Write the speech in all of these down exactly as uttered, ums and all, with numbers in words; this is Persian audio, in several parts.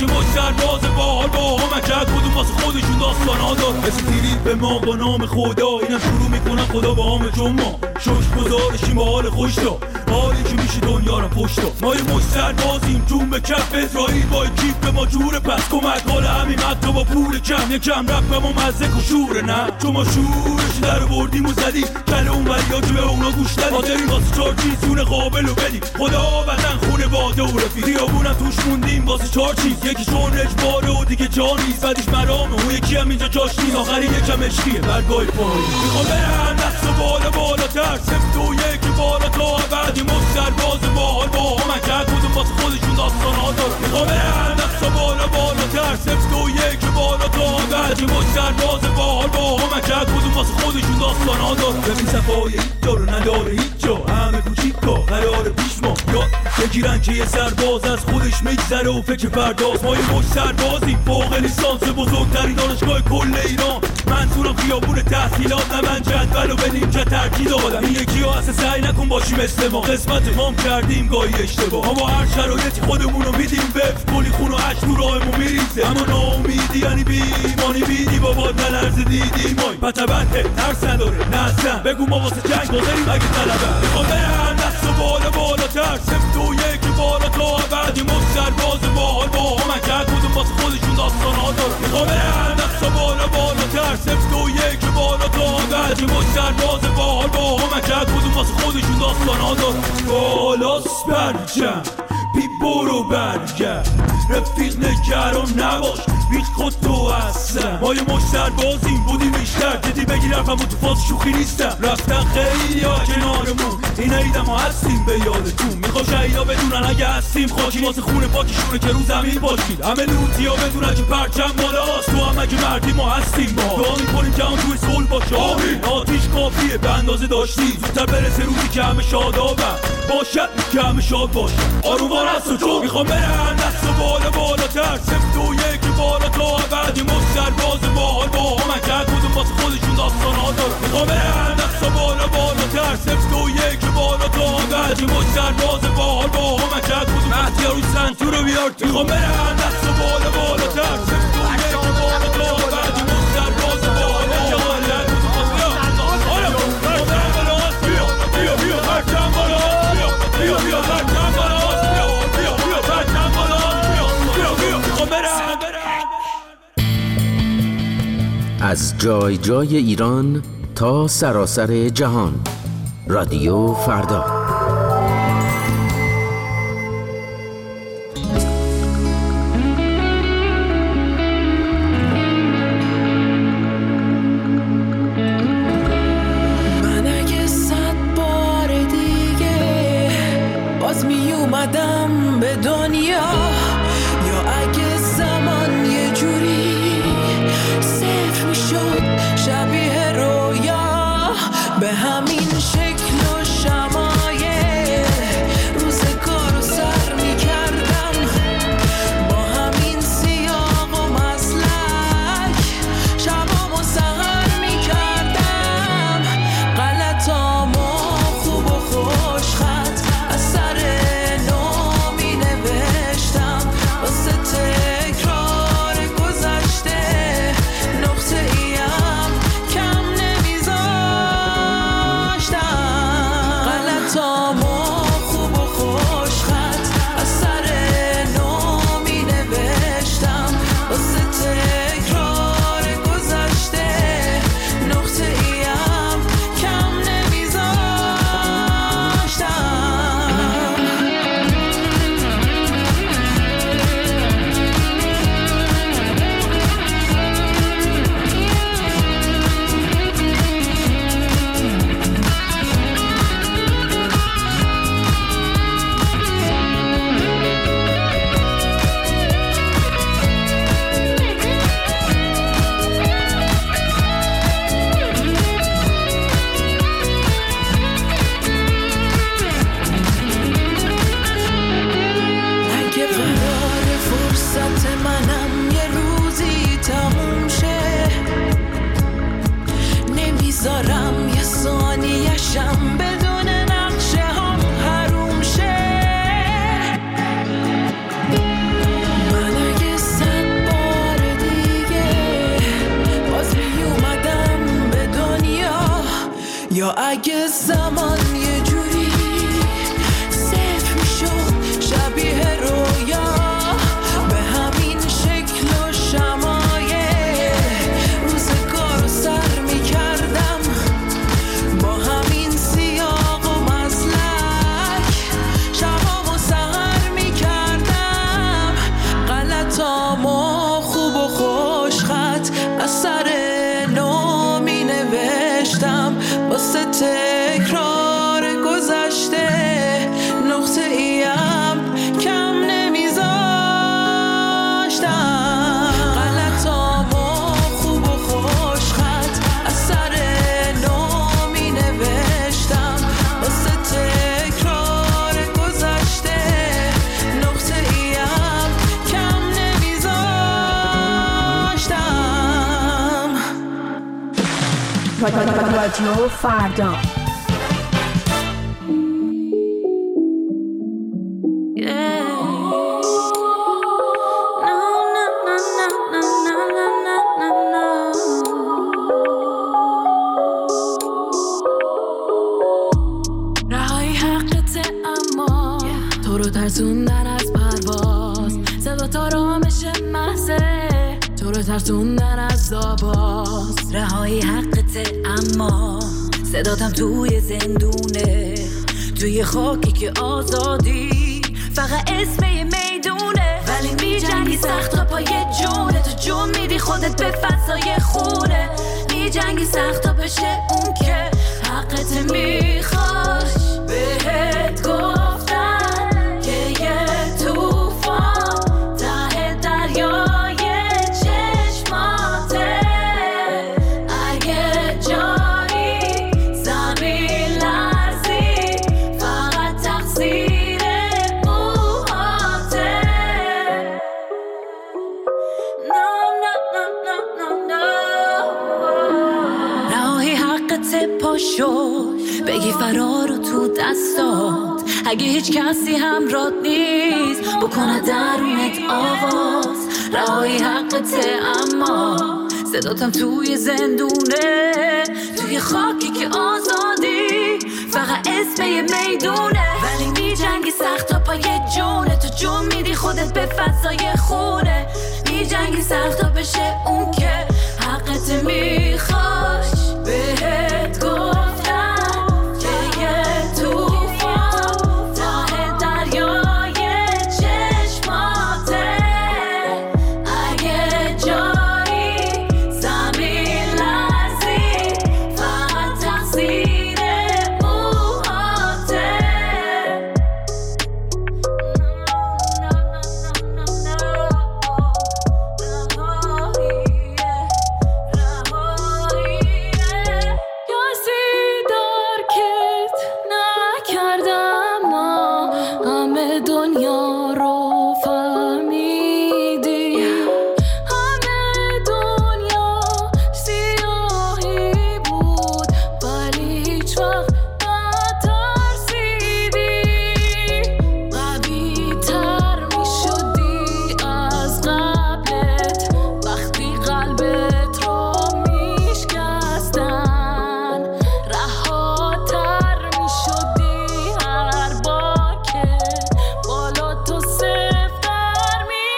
بعدی ما سرباز باحال با همکت کدوم واسه خودشون داستانا دار مثل تیری به ما با نام خدا اینا شروع میکنن خدا با همه جمعه شوش گذارشیم با حال خوش دا حالی که میشه دنیا رو پشتا ما یه مش سربازیم جون به کف اسرائیل با کیف به ما جوره پس کمک حال همین حتی با پول کم یکم رب به ما مزه کشوره نه چون ما شورش در بردیم و زدیم کله اون بریا که به اونا گوش ندیم حاضرین واسه چار چیزونه قابل و بدیم خدا وطن خونه باده و رفیق خیابونم توش موندیم واسه چار چیز یکی چون رجباره و دیگه جا نیست بعدش مرامه اون یکی هم اینجا جاش نیست آخری یکم عشقیه برگاه پایی میخوام برن دست و بالا بالاتر سفت و یکی بالا تا بعدی مفت سرباز باحال با همکت کدوم واسه خودشون داستانا دارن میخوام برن دست و بالا بالاتر سفت و یکی بالا تا بعدی مفت سرباز باحال با همکت کدوم واسه خودشون داستانا دارن ببین صفای هیچ جا رو نداره هیچ جا همه کوچیکا قرار پیش ما یاد بگیرن که یه سرباز از خودش میگذره و فکر فرداست ما یه مش سربازیم فوق لیسانس بزرگترین دانشگاه کل ایران منظورم خیابون تحصیلات نه من جدول و بدیم که ترکی دادم این یکی ها اصلا سعی نکن باشی مثل ما قسمت مام کردیم گاهی اشتباه اما هر شرایطی خودمونو میدیم وفت کلی خون و عشق تو راهمون میریزه اما ناامیدی یعنی بیمانی بیدی بابا نلرز دیدی مای پتبنده ترس نداره نزن بگو ما واسه جنگ بازاریم اگه طلبه میخوام برن دست و بالا بالاتر سفت و یکی بالا تا بعدی مفت سرباز باحال با همکت کدوم واسه خودشون داستانا دارن میخوام برن دست و بالا بالاتر سفت و یکی بالا تا بعدی مفت سرباز باحال با همکت کدوم واسه خودشون داستانا دارن بالاست برجم بی برو برگرد رفیق نگران نباش بیت خود تو هستم ما یه مش سربازیم بودیم بیشتر جدی بگیر حرفم تو فاز شوخی نیستم رفتن خیلی ها کنارمون این عیدم ها هستیم به یادتون میخوام شهیدا بدونن اگه هستیم خاکی واسه خونه پاکشونه که رو زمین باشید همه لوتی ها بدونن که پرچم بالاست تو هم اگه مردی ما هستیم ما دعا میکنیم که هم توی صلح باشه آمین آتیش کافیه به اندازه داشتی زودتر برسه روزی که همه شادابن باشد که همه شاد باشه آرومان هست و چون میخوام برن دست و بالا بالاتر سفت و یکی بالا تا بعدی مفت سرباز باحال با همکت کدوم واسه خودشون داستانا دارن میخوام برن دست و بالا بالاتر سفت و یکی بالا تا بعدی مفت سرباز باحال با همکت کدوم مهدی روی سنتور رو بیار تو میخوام برن دست و بالا بالاتر سفت و یکی بالا تا بعدی مفت سرباز باحال با همکت بیا بیا بیا پرچم بالا بیا بیا پرچم بالا بیا بیا پرچم بالا بیا بیا میخوام برن از جای جای ایران تا سراسر جهان رادیو فردا من اگه صد بار دیگه باز می اومدم به دنیا یا اگه زمان یه جوری صفر می شد شبیه رویا به همین شکل و شمایل یا اگه زمان یه جوری صفر میشد شبیه رویا به همین شکل و شمایه روزگار رو سر میکردم با همین سیاق و مزلک شبام و سهر میکردم غلطامو خوب و خوش خط از سر نو می نوشتم واسه تکرار گذشته نقطه ایم کم نمیذاشتم غلطامو خوب و خوش خط از سر نو می نوشتم واسه تکرار گذشته نقطه ایم کم نمیذاشتم. رادیو فردا رهایی حقته اما تو رو ترسوندن از پرواز صدا تا رامش محضه تو رو ترسوندن از آواز رهایی حقته اما صداتم توی زندونه توی خاکی که آزادی فقط اسم یه میدونه ولی می جنگی سخت تا پای جونه تو جون میدی خودت به فضای خونه می جنگی سخت تا بشه اون که حقت میخواش بهت گفتن که یه توفان ته دریای چشماته اگه جایی زمین لرزی فقط تقصیر موهاته No, no, no, no, no, no رهایی حقت پاشو بگی فرارو تو دستات اگه هیچ کسی همراهت نیست بکنه درونت آواز رهایی حقته اما صداتم توی زندونه توی خاکی که آزادی فقط اسم یه میدونه ولی می جنگی سخت تا پای جونه تو جون میدی خودت به فضای خونه می جنگی سخت تا بشه اون که حقت میخواش بهت گفتن که یه توفان ته دریای چشماته اگه جایی زمین لرزی فقط تقصیر موهاته کسی درکت نکردم ما همه دنیا رو فهمیدی همه دنیا سیاهی بود ولی هیچ وقت نترسیدی قوی تر می شدی از قبلت وقتی قلبت رو می شکستن رهاتر می شدی هر بار که بالا تو سفتر می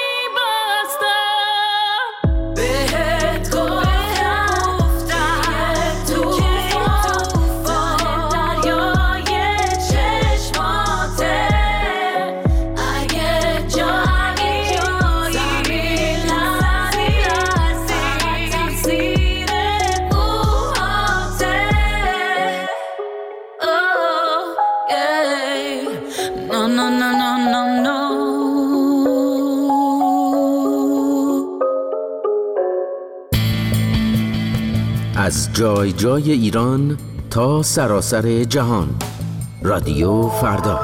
بستن بهت گفتم توفان دریای چشماته اگه جایی زمین لرزی تقصیر موهاته Oh, yeah. No, no, no, no, no, no. از جای جای ایران تا سراسر جهان. رادیو فردا.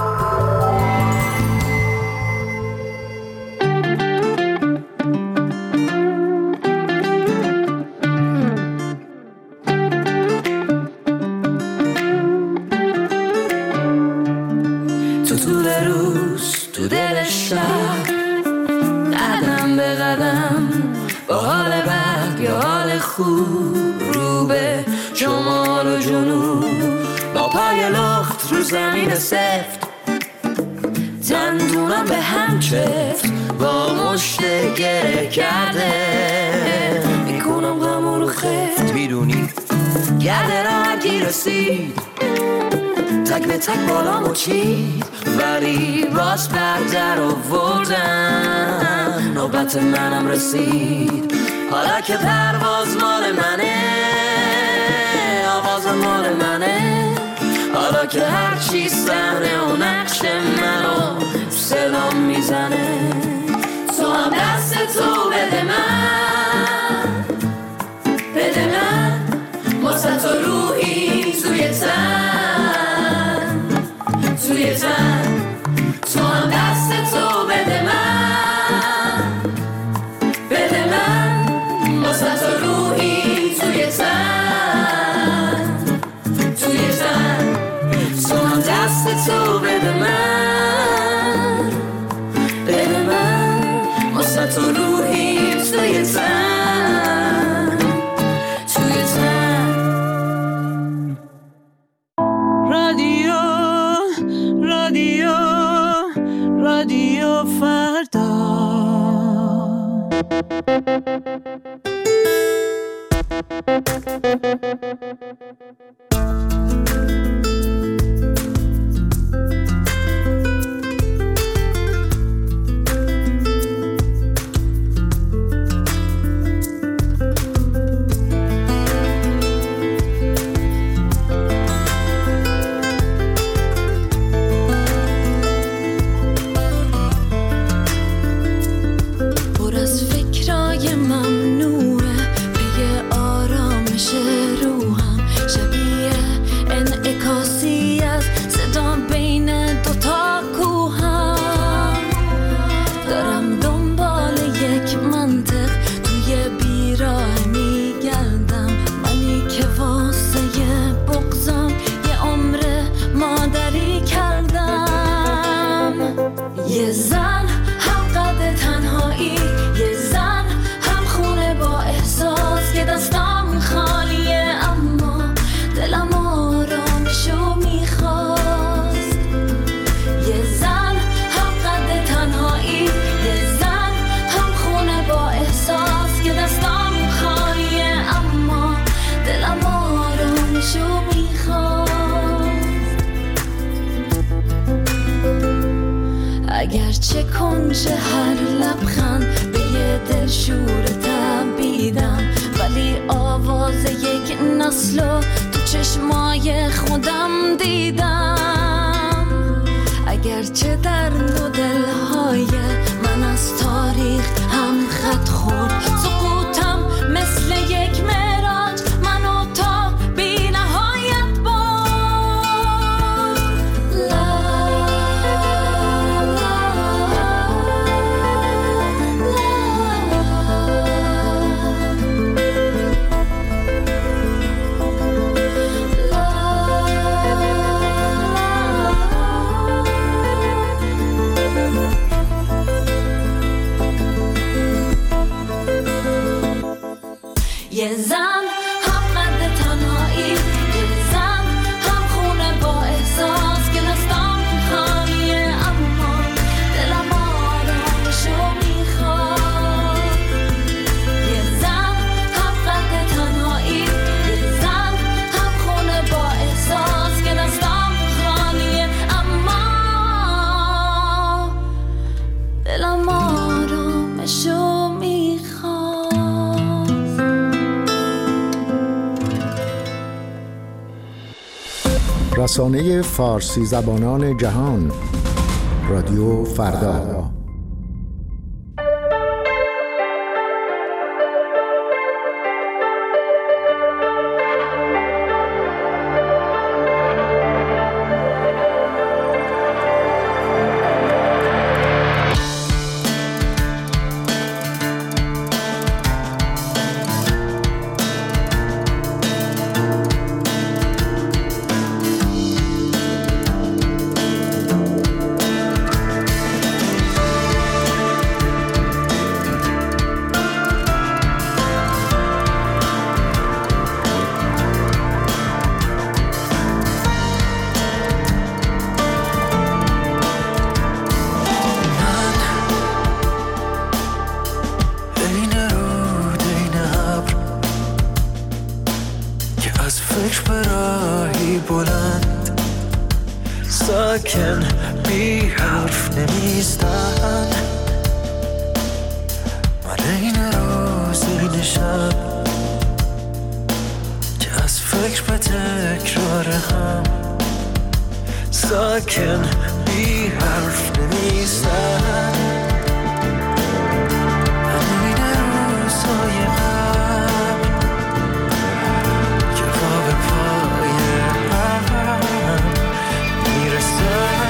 تو طول روز تو دل شب قدم به قدم با حال بد یا حال خوب رو به شمال و جنوب، با پای لخت رو زمین سفت، دندونم به هم چفت با مشت گره کرده، میکنم غمو رو خفت، میدونی گرده راحتی رسید، تک به تک بالامو چید، ولی باز بردر آوردم، نوبت منم رسید. حالا که پرواز مال منه، آواز مال منه، حالا که هر چی صحنه و نقش منو صدام میزنه، تو هم دست تو بده من، بده من واسه تو روحی توی تن، توی تن، تو هم دست تو بده من، بده من واسه تو روحی توی تن، توی تن، تو هم دست تو بده من، بده من واسه تو روحی توی تن، توی تن. رادیو رادیو رادیو فردا. اگرچه کنج هر لبخند به یه دل شور تبیدم، ولی آواز یک نسلو تو چشمای خودم دیدم. اگرچه در دو دلهای من از تاریخ هم خط خورد، سقوطم مثل یک معراج منو تا بی نهایت برد. لا یه زن هم قد تنهایی، یه زن هم خونه با احساس که دستام خالیه، اما دلم آرامشو میخواد. یه زن هم قد تنهایی، یه زن هم خونه با احساس که دستام خالیه، اما دلم آرامشو میخواد. رسانه فارسی زبانان جهان، رادیو فردا. فکر به راهی بلند ساکن بی حرف نمیستن من این روز این شب که از فکر به تکرار هم ساکن بی حرف نمیستن من این روزهای قبل که پا به پای هم میرسن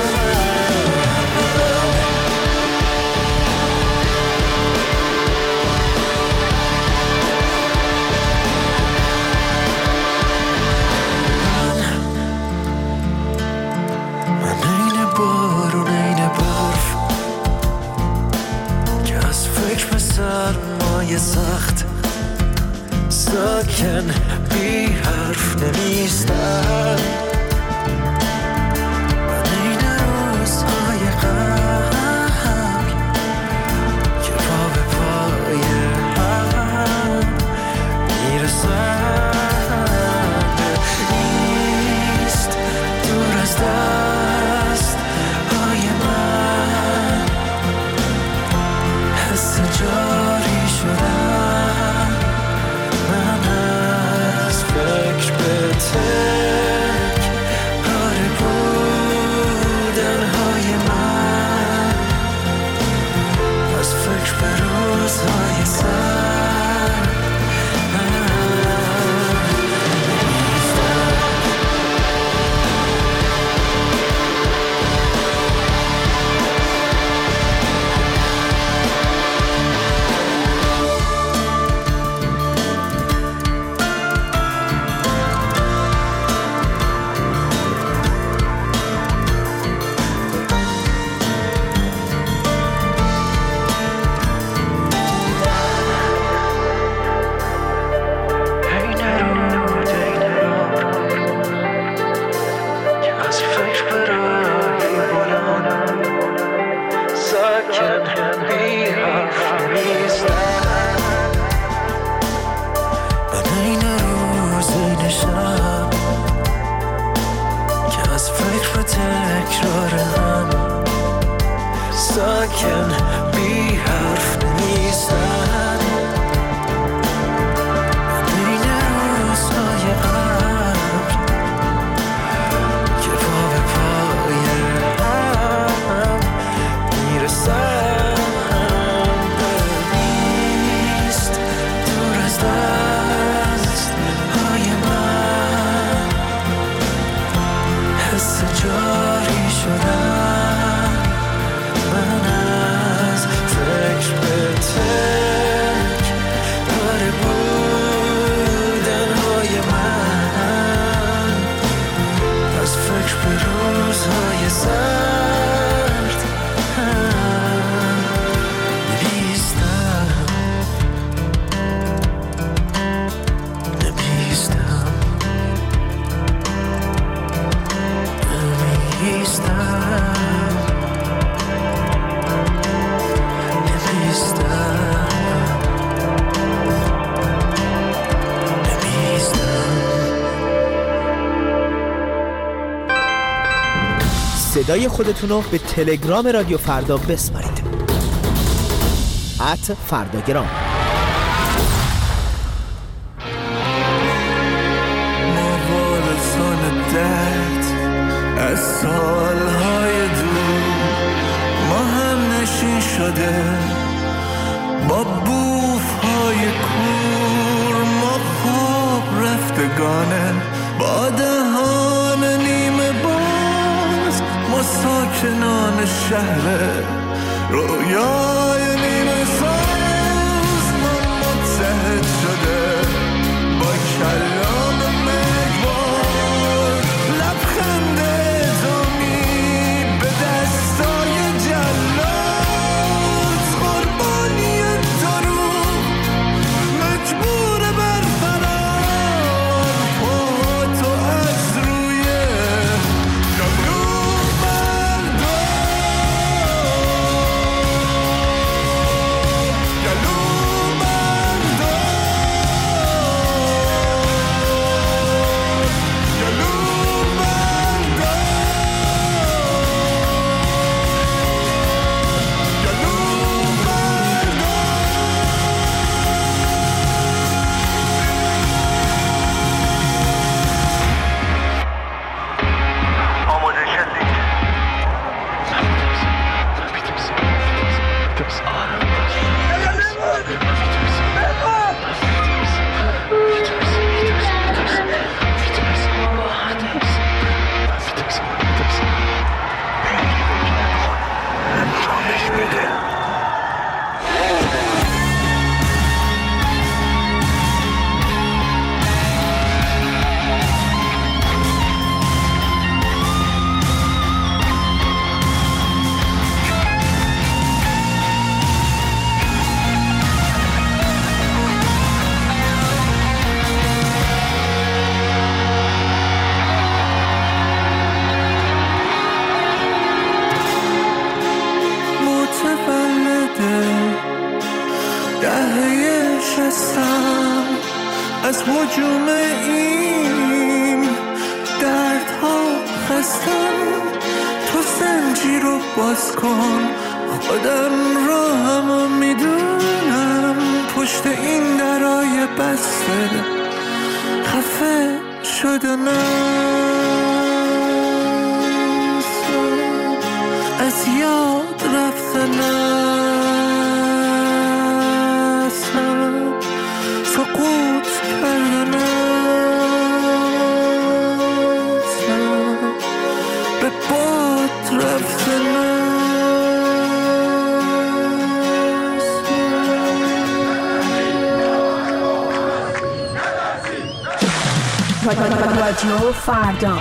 سرمایه سخت ساکن بی حرف نمیستن من این روزهای قبل که پا به پای هم میرسن نیست دور از دست های من حس جاری شدن من از فکر به تک پاره بودن های من از فکر به روزهای سر من صدای خودتون رو به تلگرام رادیو فردا بسپارید ات فرداگرام. ما وارثان درد از سالهای دور ما هم نشین شده با بوفهای کور ما خواب رفتگانه با دهان نیمه باز ما ساکنان شهر رویای نیمه ساز ما متحد شده با کلام مگوار لبخند زمی به دستای جلاد قربانی دارو مجبور بر فرار پا تو از روی کامرو بردار هجوم این دردها خستم. تو زنجیر رو باز کن، خودم رو همو میدونم. پشت این درای بسته خفه شدنم، از یاد رفتنم، سقوط کردنم، به باد رفتنم. رادیو فردا.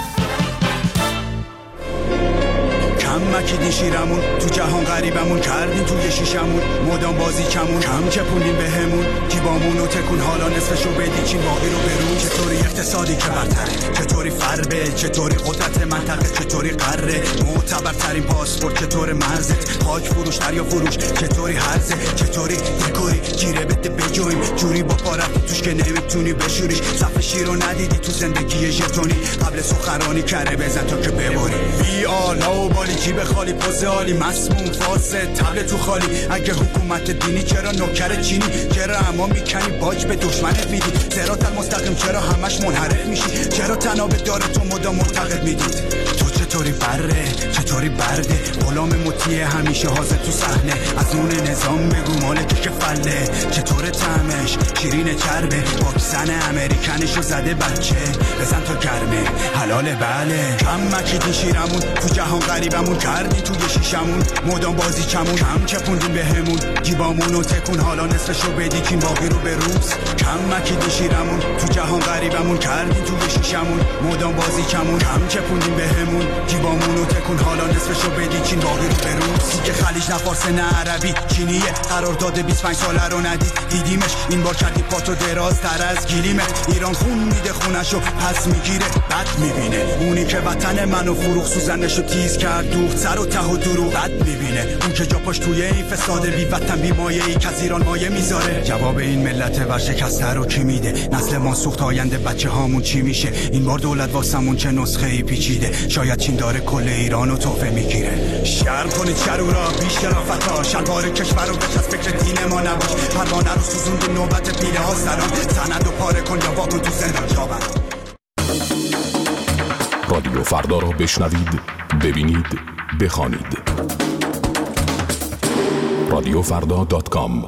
مکیدین شیرمون تو جهان غریبمون کردین توی شیشمون مدام بازی کمون کم چپونین بهمون جیبامون و تکون حالا نصفشو بدی چین باقی رو برون. چطوری اقتصادی که برتره، چطوری فربه، چطوری قدرت منطقه، چطوری قره معتبرترین پاسپورت، چطور مرزت خاک فروش دریا فروش، چطوری هرزه، چطوری دکوری گیره بده بجویم جوری با پارت توش که نمیتونی بشوریش. صف شیر رو ندیدی تو زندگی ژتونی قبل سخرانی کره بزن تا که ببری. بی آلا و بالی جیب خالی پوز عالی مسموم فاسد تبل تو خالی. اگه حکومت دینی چرا نوکر چینی، چرا اما میکنی باج به دشمنت میدی. صراط المستقیم چرا همش منحرف میشی، چرا تناب داره تو مدام معتقد میدید. تو چطوری بره، چطوری برده، غلام مطیع همیشه حاضر تو صحنه. از نون نظام بگو مالک که فله، چطور طعمش شیرین چربه، واکسن امریکنشو زده بچه بزن تا گرمه حلاله. بله کم مکیدین شیرمون تو جهان غریبمون کردین توی شیشمون مدام بازی کمون کم چپوندین بهمون جیبامون و تکون حالا نصفشو بدی کین باقی رو به روز. کم مکیدین شیرمون تو جهان غریبمون کردین توی شیشمون مدام بازی کمون کم چپوندین بهمون جیبامون و تکون حالا نصفشو بدی کین باقی رو به روز. که خلیج نه فارس نه عربی چینیه، قرارداد بیست و پنج ساله رو ندید دیدیمش. این بار کردی پاتو درازتر از گلیمت. ایران خون میده خونشو پس میگیره بد میبینه. اونی که وطن منو فروخ سوزنشو تیز کرد دوخت سر و ته و دروغ بد میبینه. اون که جا پاش توی این فساد بی وطن بی مایه ای که از ایران مایه میذاره. جواب این ملت ورشکسته رو کی میده؟ نسل ما سوخت آینده بچه هامون چی میشه؟ این بار دولت واسمون چه نسخه ای پیچیده؟ شاید چین داره کل ایرانو تحفه میگیره. شرم کنید شرورا بی شرافتا، شلوار کشور رو بچ از فکر دین ما نباش. پروانه رو سوزوند نوبت پیله ها سلام، سند و پاره کن یا واکن تو زندان جاور. رادیو فردا رو بشنوید، ببینید، بخوانید. رادیو فردا دات کام.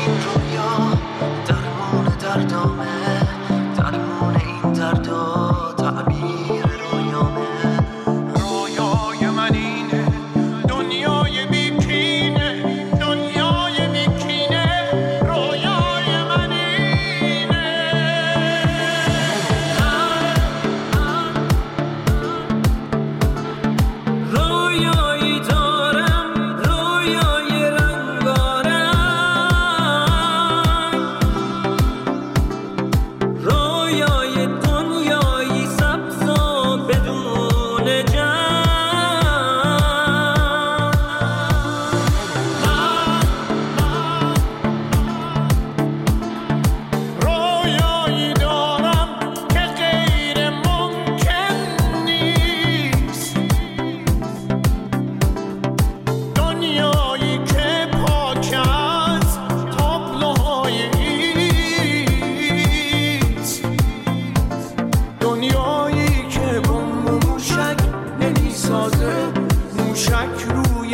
دردامه درمون این دردا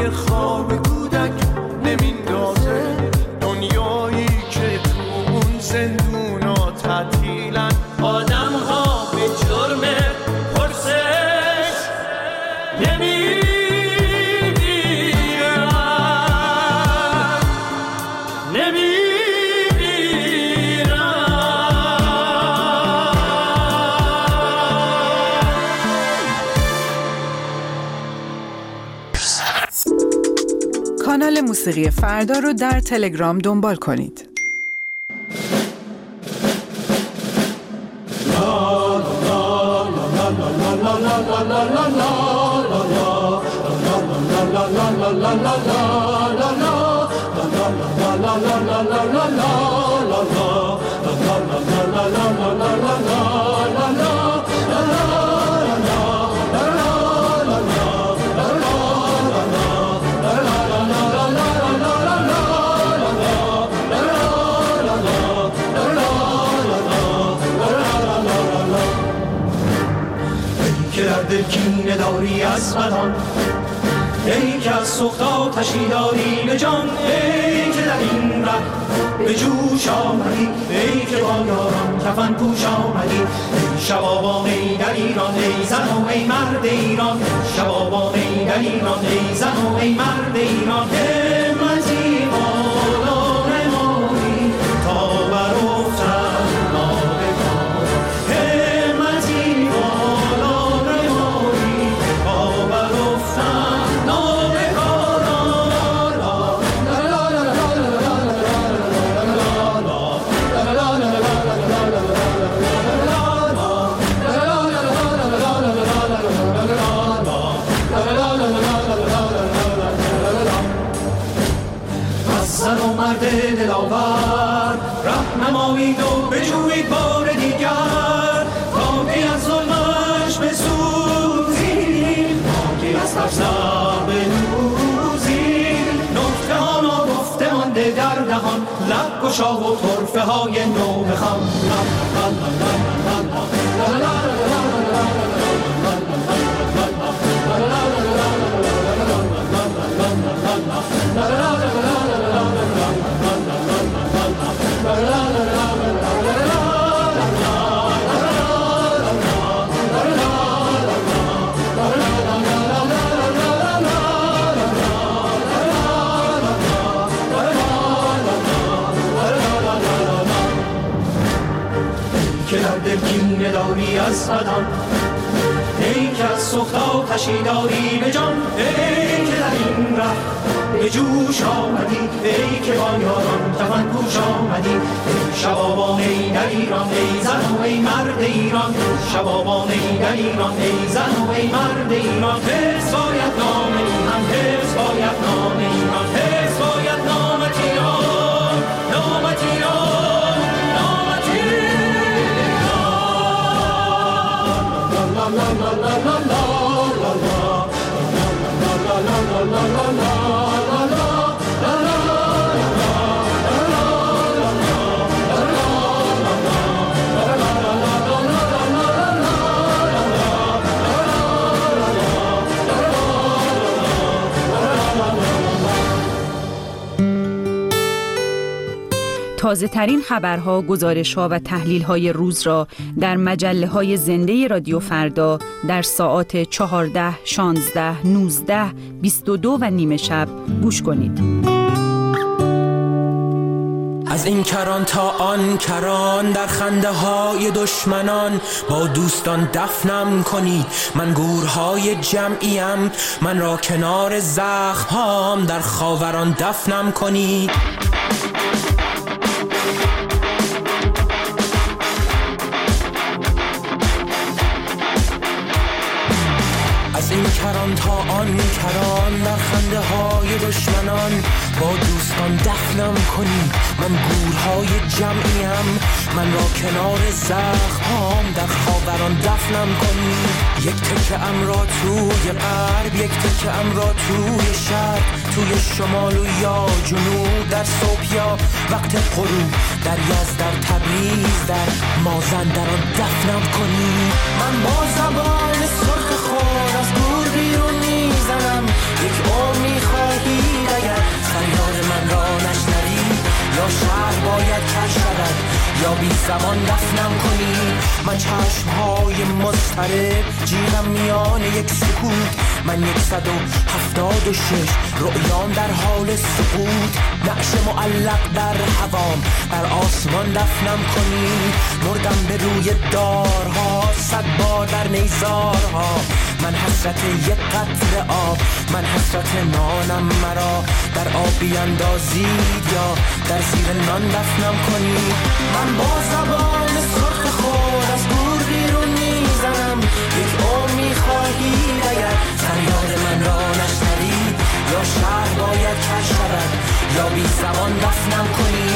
خواب کودک نمیندازه، دنیایی که تو اون زندونا تعطیلن، آدم ها به جرم پرسش نمیمیرن نمیمیرن. کانال موسیقی فردا رو در تلگرام دنبال کنید. دل کینه داری از بدان، ای که از سوخت آتشی داری به جان، ای که در این ره به جوش آمدی، ای که با یاران کفن پوش آمدی. ای شبابان ای در ایران، ای زن و ای مرد ایران، شبابان ای در ایران، ای زن و ای مرد ایران. همتی بالا نمایی تا برافتن نابکار، همتی بالا نمایی تا برافتن نابکار. زن و مرد دلاور رهنمایید و بجویید بار دیگر، تا که از ظلمش بسوزید، تا که از ترسم بنوزید. نکته ها ناگفته مانده در دهان، لب گشا و طرفه های نو بخوان. که در دل کینه داری از بدان، ای که از سوخت آتشی داری به جان، ای که در این ره به جوش آمدی، ای که با یاران کفن پوش آمدی. ای شبابان ای در ایران، ای زن و ای مرد ایران، شبابان ای در ایران، ای زن و ای مرد ایران. حفظ باید نام ایران، حفظ باید نام ایران، حفظ باید نامت ایران، نامت ایران، نامت تازه ترین خبرها، گزارش‌ها و تحلیل‌های روز را در مجله‌های زنده رادیو فردا در ساعات چهارده، شانزده، نوزده، بیست و دو و نیمه شب گوش کنید. از این کران تا آن کران، در خنده های دشمنان با دوستان دفنم کنید. من گورهای جمعیم، من را کنار زخم هام در خاوران دفنم کنید. از این کران تا آن کران، در خنده های دشمنان با دوستان دفنم کنید. من گورهای جمعیم، من را کنار زخم هام در خاوران دفنم کنید. یک تکه ام را توی غرب، یک تکه ام را توی شرق، توی شمال و یا جنوب، در صبح یا وقت غروب، در یزد، در تبریز، در مازندران دفنم کنید. من با زبان سرخ خود از دور بیرون میزنم، میزنم. یک عمر میخواهی اگر فریاد من را نشنوی، یا شهر باید کش شود یا بی زمان دفنم کنی. من چشمهای مضطرب جیغم میان یک سکوت، من یکصد و هفتاد و شش رؤیام در حال سقوط. نعش معلق در هوام بر آسمان دفنم کنی. مردم به روی دارها صد بار در نیزارها. من حسرت یک قطره آب، من حسرت نانم مرا در آب بیندازید یا در زیر نان دفنم کنی. من با زبان سرخ خود از گور بیرون میزنم. یک عمر میخواهی اگر فریاد من را نشنوی، یا شهر باید کش شود یا بی زبان دفنم کنی.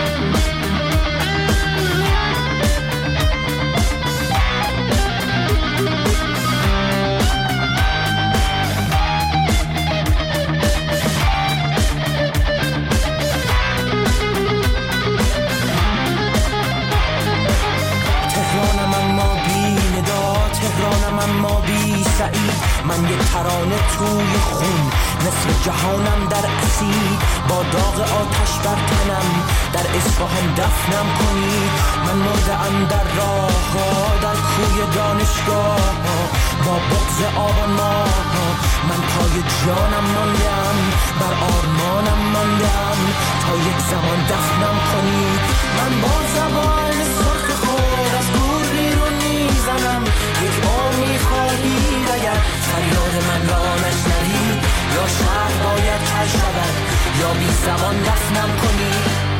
اما بی سعید، من یک ترانه توی خون، نصف جهانم در اسید. با داغ آتش بر تنم در اصفهان دفنم کنی. من مرده‌ام در راه ها، در کوی دانشگاه ها، با بغض آبان ماه ها. من پای جانم ماندم، بر آرمانم ماندم، تا یک زمان دفنم کنی. من با زبان سرخ خود از گور بیرون میزنم. یک عمر میخواهی اگر فریاد من را نشنوی، یا شهر باید کش شود یا بی زمان دفنم کنی.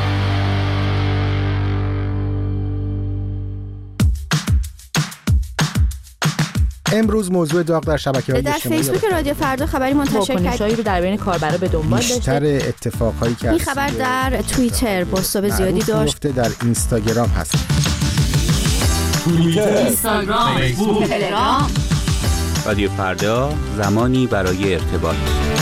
امروز موضوع داغ در شبکه‌های اجتماعی در فیسبوک رادیو فردا خبری منتشر کرد. واکنش‌هایی رو در بین کاربرا به دنبال داشته. بیشتر اتفاقایی که این خبر در توییتر بازتاب زیادی داشت. در اینستاگرام هست. توییتر، اینستاگرام، فیسبوک، تلگرام. رادیو فردا، زمانی برای ارتباط.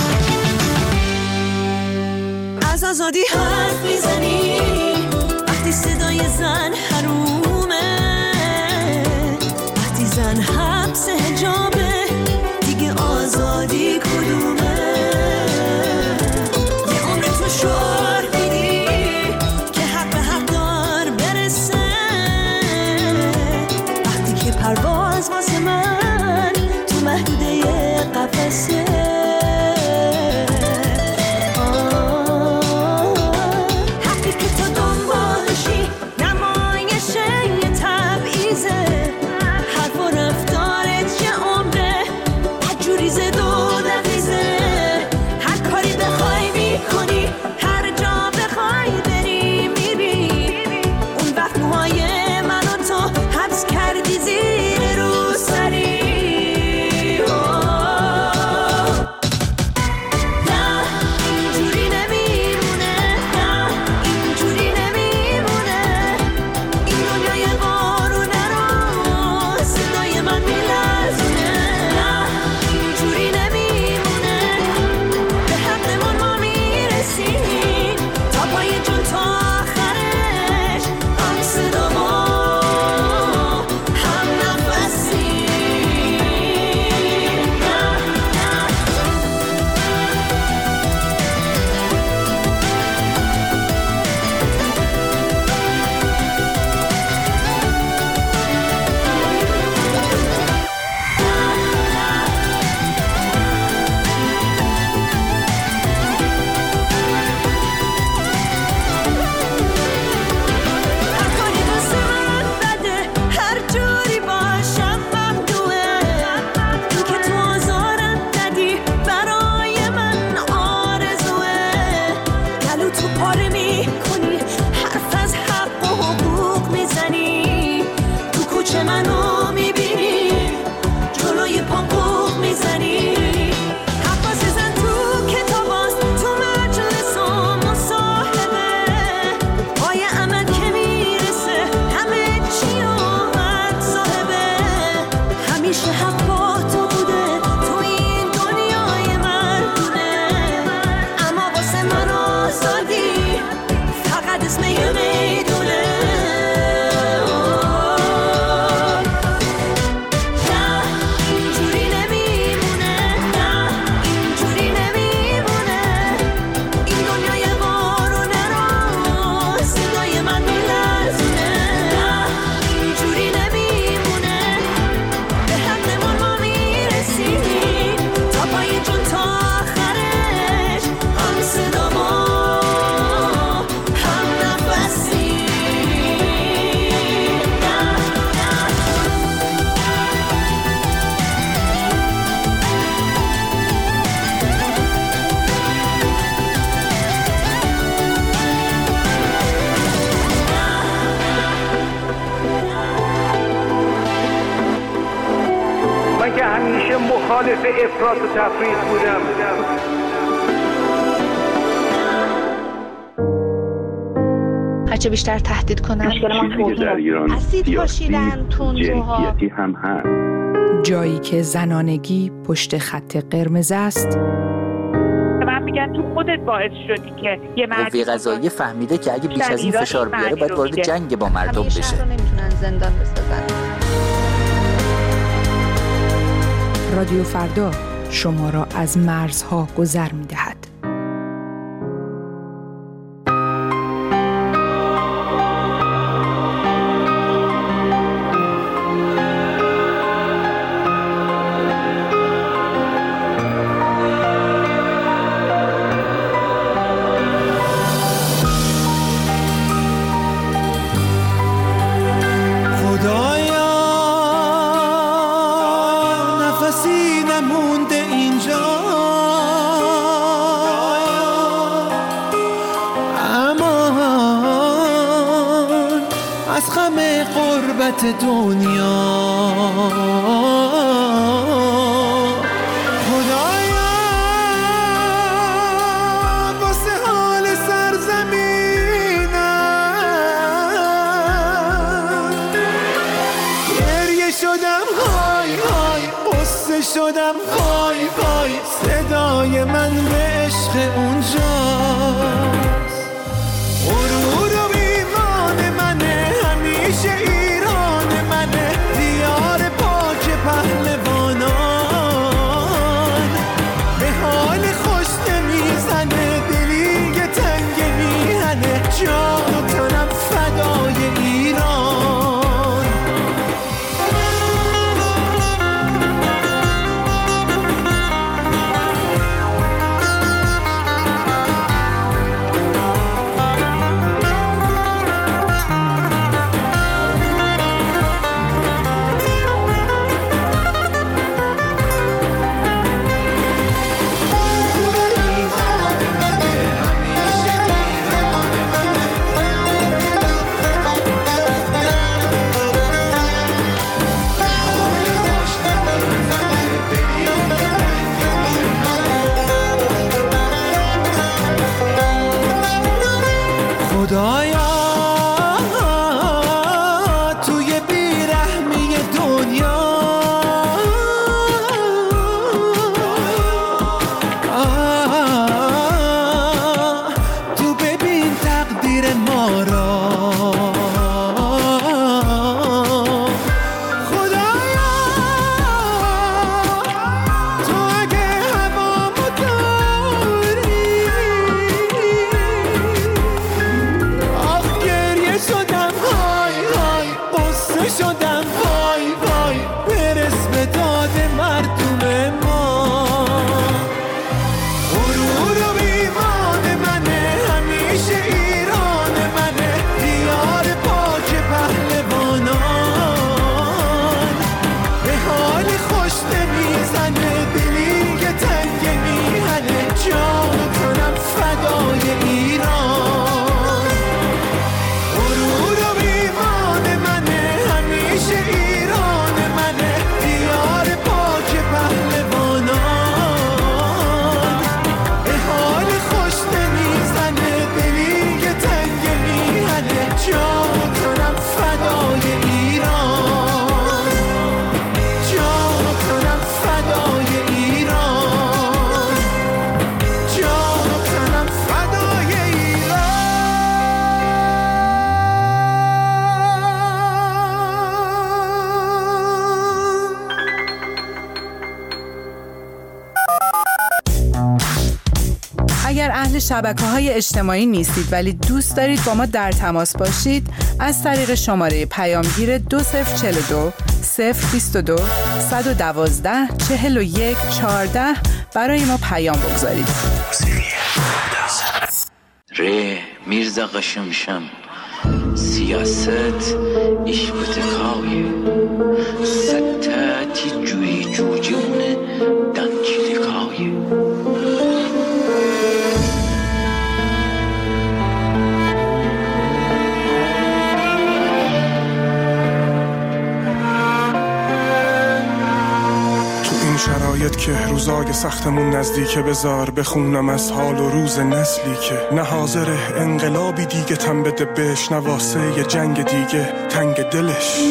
از آزادی حرف میزنی وقتی صدای زن حرومه، وقتی زن حبس حجابه دیگه آزادی کدومه؟ یه عمر تو شعار میدی که حق به حق دار برسه، وقتی که پرواز واسه من تو محدوده قفسه. حقی که تو دنبالشی نمایشه افراط و تفریط بودم. هرچه بیشتر تهدید کنن چیزی که در ایران سیاسی جنسیتی هم هست. جایی که زنانگی پشت خط قرمز است. من میگن تو خودت باعث شدی که یه مرد قوه قضاییه فهمیده که اگه بیش از این فشار بیاره باید وارد جنگ با مردم بشه. همیشه نمیتونن زندان بسازن. رادیو فردا شما را از مرزها گذر می‌دهد. دنیا خدایا واسه حال سرزمینم گریه شدم های های قصه شدم های های صدای من به عشق اونجاست غرور و ایمان منه همیشه ایران منه دیار پاک پهلوانان به حال خوش نمیزنه دلی که تنگ میهنه جان و تنم فدای ایران خدایا توی بیرحمی دنیا تو ببین تقدیر ما را خدایا تو اگه هوامو داری شدم های های قصه شدم وای وای برس به داد مردم ما غرور و ایمان منه همیشه ایران منه دیار پاک پهلوانان به حال خوش نمیزنه دلی که تنگ میهنه جان و تنم فدای ایران غرور و ایمان منه همیشه ایران منه دیار پاک پهلوانان به حال خوش نمیزنه دلی که تنگ میهنه جان و تنم فدای ایران جان و تنم فدای ایران جان و تنم فدای ایران اگر اهل شبکه‌های اجتماعی نیستید ولی دوست دارید با ما در تماس باشید از طریق شماره پیامگیر دو صفر چهل و دو صفر بیست و دو صد و دوازده چهل و یک چهارده برای ما پیام بگذارید. ره میرزا قشمشم سیاست ایش بتکاوی ستاتی جوی جوجونه دنچی دکاوی شرایط که که روزای سختمون نزدیکه، بذار بخونم از حال و روز نسلی که نه حاضره انقلابی دیگه تن بده بهش، نه واسه یه جنگ دیگه تنگ دلش.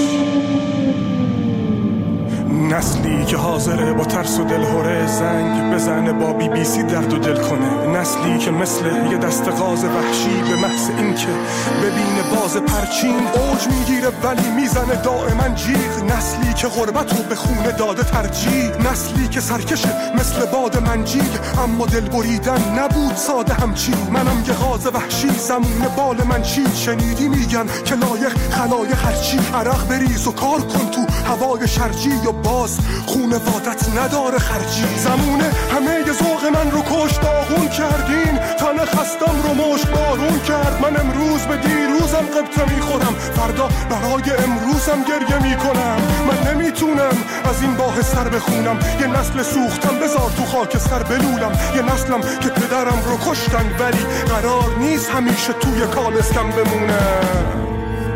نسلی که حاضره با ترس و دلهوره زنگ بزنه، با بی بی سی درد و دل کنه. نسلی که مثل یه دست غاز وحشی به محض این که ببینه باز پرچین اوج میگیره ولی میزنه دائما جیغ. نسلی که غربت رو به خونه داده ترجیح. نسلی که سرکشه مثل باد منجیل، اما دل بریدن نبود ساده همچین. منم یه غاز وحشی زمون بال من چید. شنیدی میگن که لایق خلایق هرچی، عرق بریز و کار کن تو هوای شرجی، یا باز خونه وادت نداره خرجی. زمونه همه ی ذوق من رو کش داغون کردین، تن خستم رو مشت بارون کرد. من امروز به دیروزم قبطه میخورم، فردا برای امروزم گریه میکنم. من نمیتونم از این باه سر بخونم، یه نسل سوختم بذار تو خاک سر بلولم. یه نسلم که پدرم رو کشتن ولی قرار نیست همیشه توی کالسکم بمونم.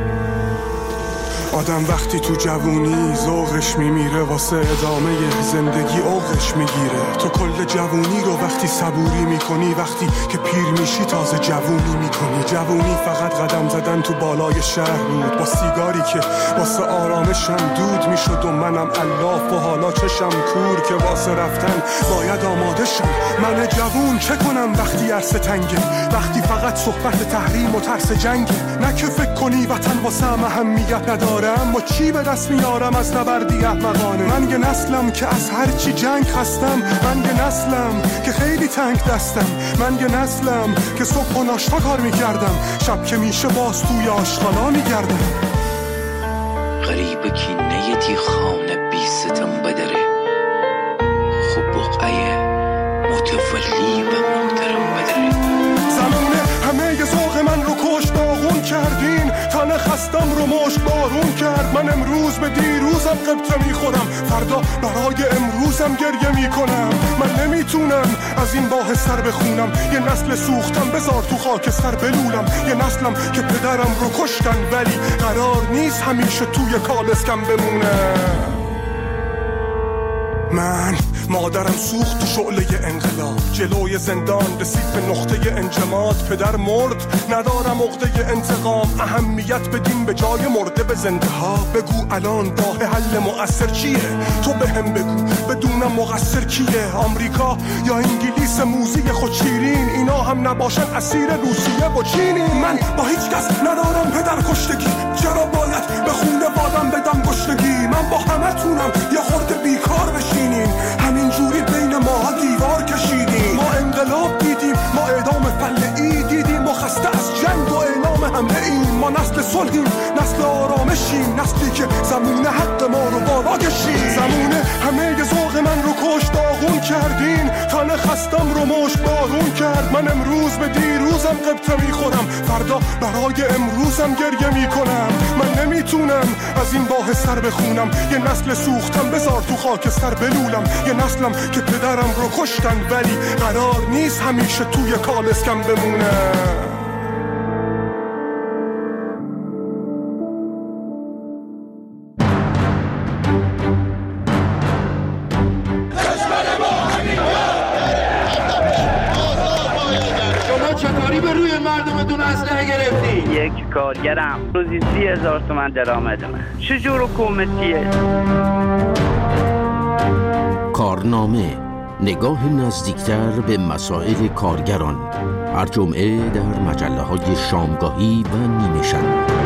آدم وقتی تو جوونی ذوقش میمیره، واسه ادامه زندگی اوقش میگیره. تو کل جوونی رو وقتی صبوری میکنی، وقتی که پیر میشی تازه جوونی میکنی. جوونی فقط قدم زدن تو بالای شهر بود، با سیگاری که واسه آرامشم دود میشد و منم الاف و حالا چشم کور که واسه رفتن باید آماده شم. من جوون چه کنم وقتی عرصه تنگه، وقتی فقط صحبت تحریم و ترس جنگه. نه که فکر کنی وطن واسه اهمیت نداره، اما چی به دست میارم از نبردی احمقانه. من یه نسلم که از هر چی جنگ خستم، من یه نسلم که خیلی تنگ دستم. من یه نسلم که صبح و ناشتا کار میکردم، شب که میشه باز توی آشغالا میگردم. غریب کینه تی خانه بی ستم بدره، خوب بقعه متولی و محترم بدره. زمونه همه ی ذوق من رو کش داغون کردین، تن خستم رو مشت بارون کرد. من امروز به دیروزم قبطه میخورم، فردا برای امروزم گریه میکنم. من نمیتونم از این باه سر بخونم، یه نسل سوختم بذار تو خاک سر بلولم. یه نسلم که پدرم رو کشتن ولی قرار نیست همیشه توی کالسکم بمونم. من مادرم سوخت تو شعله انقلاب، جلوی زندان رسید به نقطه انجماد. پدر مرد ندارم عقده انتقام، اهمیت بدین به جای مرده به زنده ها. بگو الان راه حل مؤثر چیه، تو به هم بگو بدونم مقصر کیه. آمریکا یا انگلیس موزی خود شیرین، اینا هم نباشن اسیر روسیه و چینی. من با هیچ کس ندارم پدر کشتگی، چرا باید به خونه وادم بدم گشتگی. من با همه تونم یه خورده بیکار بشینیم، همین جوری بین ما دیوار کشیدیم. ما انقلاب دیدیم، ما اعدام فلعی دیدیم، ما خسته از جنگ و اعلام حمله ایم. ما نسل صلحیم، نسل آرامشیم، نسلی که زمونه حق ما رو بالا کشیم. زمونه همه ی ذوق من رو کش داغون کردین، تن خستم رو مشت بارون کرد. من امروز به دیروزم قبطه میخورم، فردا برای امروزم گریه میکنم. من نمیتونم از این باه سر بخونم، یه نسل سوختم بذار تو خاک سر بلولم. یه نسلم که پدرم رو کشتن ولی قرار نیست همیشه توی کالسکم بمونم. یک کارگرم روزی سی هزار تومن درآمد من. چجور حکومتیه؟ کارنامه، نگاه نزدیکتر به مسائل کارگران، هر جمعه در مجله های شامگاهی و نیمه شب.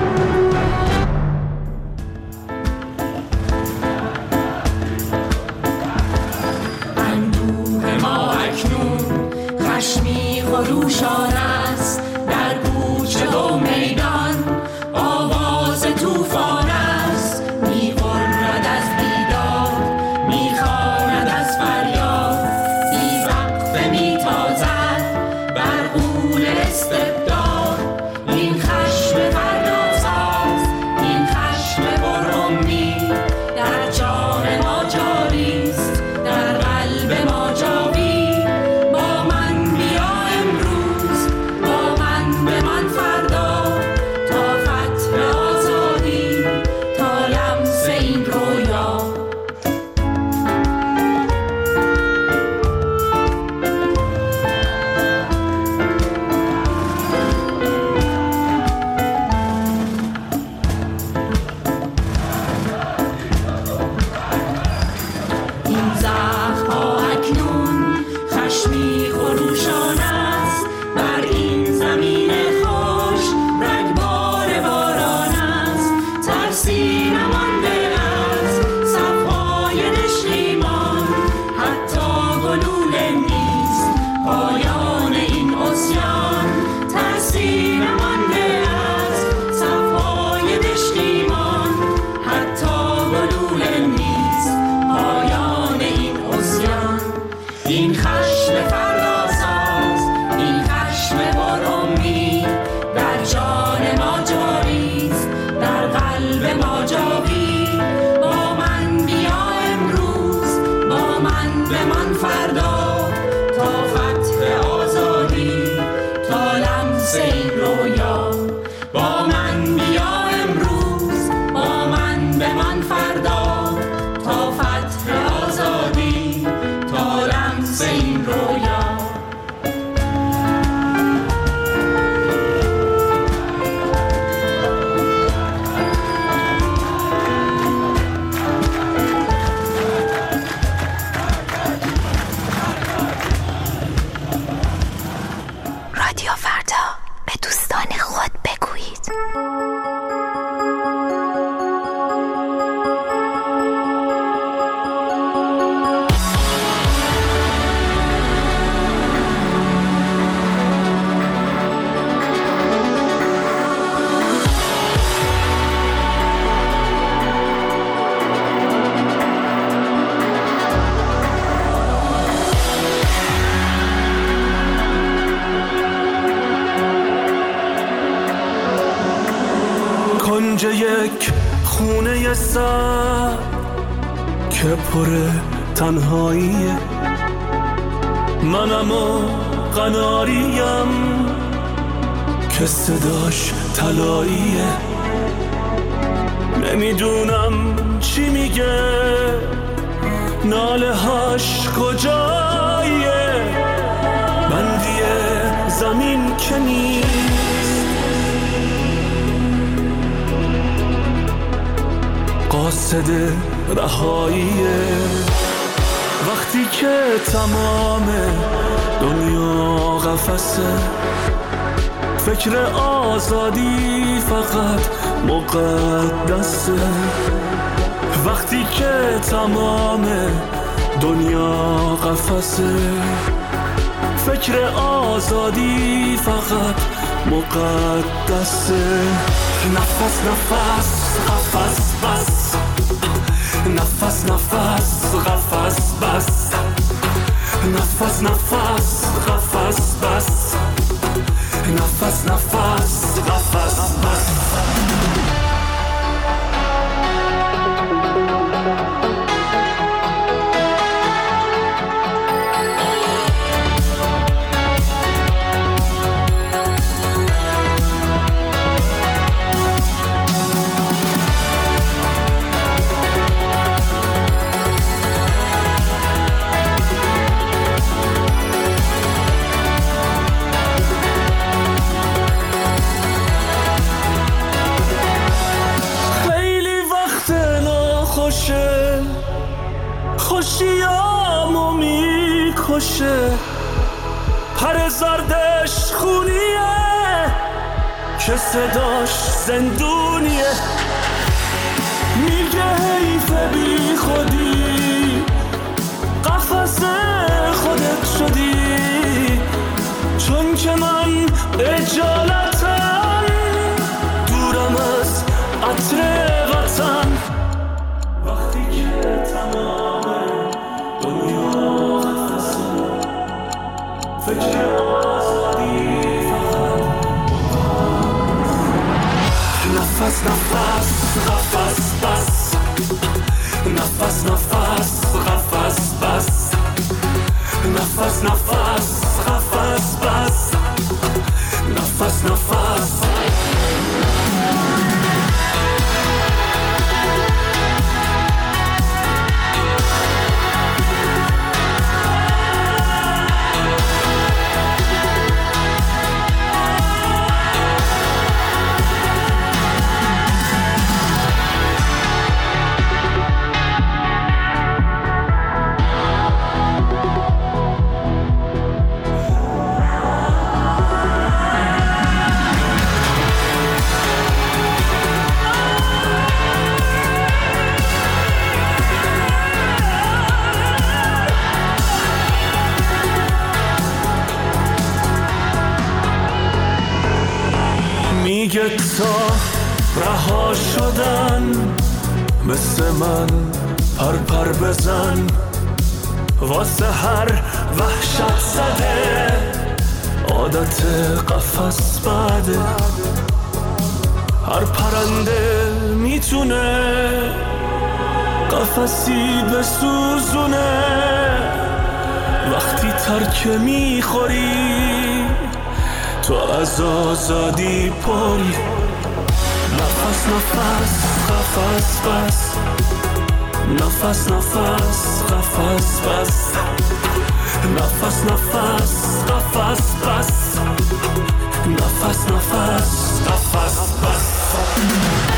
اندوه ما اکنون خشمی خروشان است، در کوچه و میدان آواز توفان است. می‌غرد از بیداد، می‌خواند از فریاد، بی‌وقفه می‌تازد بر غول استبداد. این خشم پردازاست، این خشم پرامید، در جان ما جاری است، در قلب ما جاوید. با من بیا امروز، با من رادیو فردا، به دوستان خود بگویید. کنج یک خونه سر که پر تنهاییه، منم و قناریم که صداش طلاییه. نمیدونم چی میگه، ناله هاش کجاییه، بندی زمین که نیست، قاصد رهاییه. وقتی که تمام دنیا قفسه، فکر آزادی فقط مقدسه. وقتی که تمام دنیا قفسه، فکر آزادی فقط مقدسه. نفس نفس قفس بس، نفس نفس قفس بس، نفس نفس قفس بس، نفس نفس قفس بس. خوشیامو میکشه، پر زردش خونیه که صداش زندونیه. میگه حیف بی خودی، قفس خودت شدی، چون که من اجالتم دورم از عطر وطن. وقتی که تمام دنیا قفسه، فکر آزادی فقط نفس نفس قفس بس، نفس نفس قفس بس، نفس نفس قفس بس، نفس نفس. میگه تا رها شدن مثل من پر پر بزن، واسه هر وحشت زده عادت قفس بده. هر پرنده میتونه قفسی بسوزونه، وقتی ترک میخوری تو از آزادی پری. نفس نفس قفس بس، نفس نفس قفس بس، نفس نفس قفس بس، نفس نفس قفس بس.